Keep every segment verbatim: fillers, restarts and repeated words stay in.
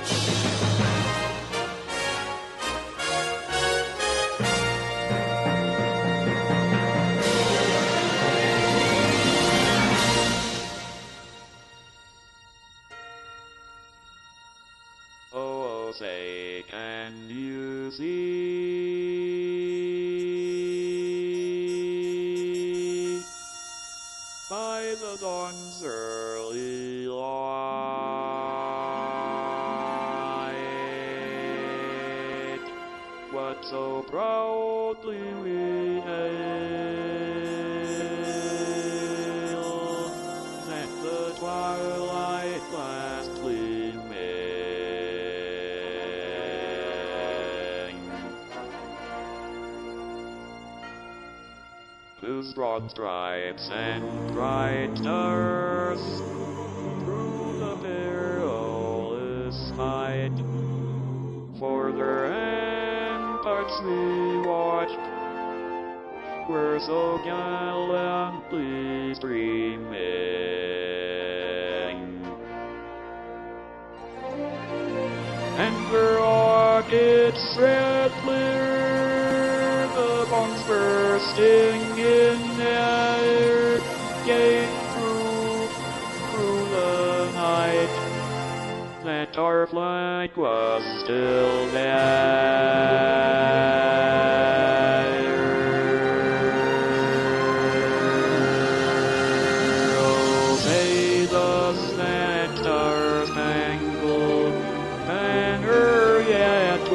Oh, say, can you see by the dawn's early light what so proudly we hailed, that the twilight last gleaming, whose broad stripes and bright stars through the perilous fight for their ramparts we watched were so gallantly streaming, and the rockets red clear, the bombs bursting in the air, came through, through the night, that our flag was still there. Oh, say does that star-spangled banner yet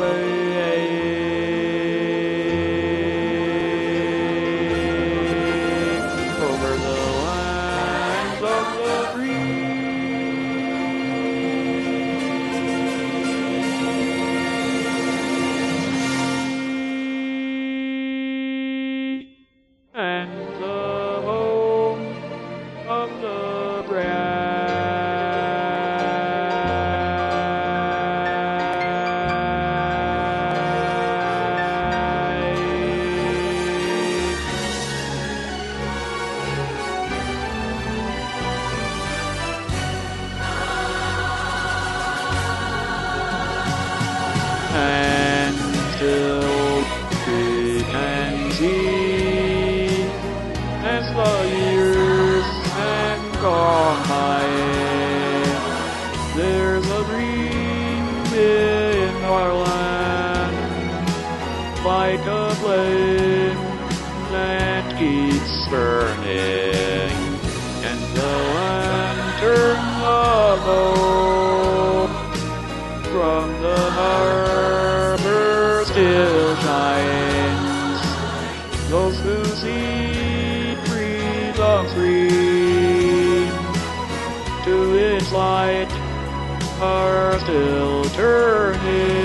wave over the lands of the free? And the home of the and still we can see as the years have gone by, there's a dream in our land, like a flame that keeps burning, and the lantern of hope from the harbor still shines. Those who see freedom stream to its light are still turning.